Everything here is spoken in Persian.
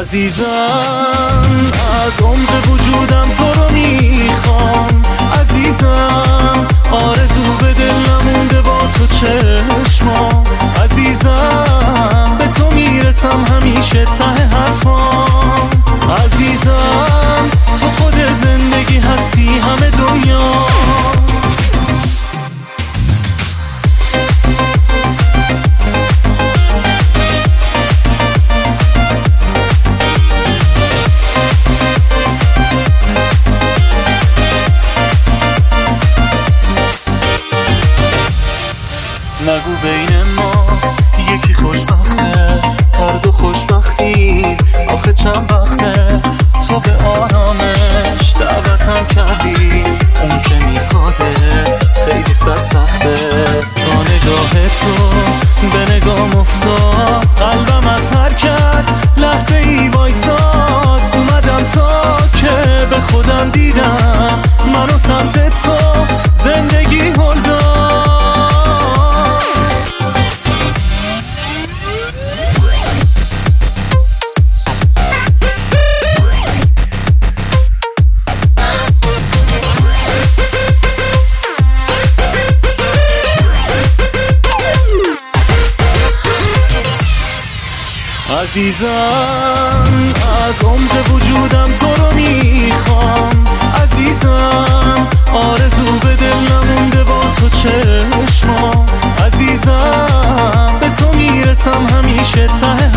عزیزم از عمق وجودم تو رو میخوام، عزیزم آرزو به دل نمونده با تو چشمام، عزیزم به تو میرسم همیشه ته حرفام، عزیزم تو خود زندگی هستی همه دنیا. نگو بین ما یکی خوشبخته، هر دو خوشبختیم آخه چند وقته، تو به آرامش دعوتم کردی، اون که میخوادت خیلی سرسخته، تا نگاه تو به نگام افتاد قلبم از حرکت لحظه ای وایساد، اومدم تا که به خودم دیدم منو سمت تو زندگی هل داد. عزیزم از عمق وجودم تو رو میخوام، عزیزم آرزو به دل نمونده با تو چشمام، عزیزم به تو میرسم همیشه ته